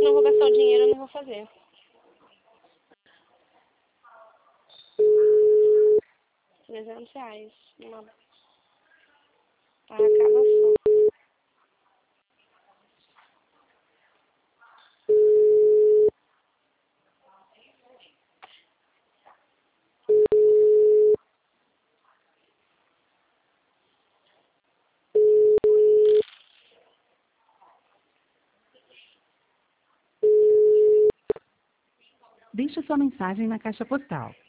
Se não vou gastar o dinheiro, eu não vou fazer. R$300. Uma acaba só. Deixe sua mensagem na caixa postal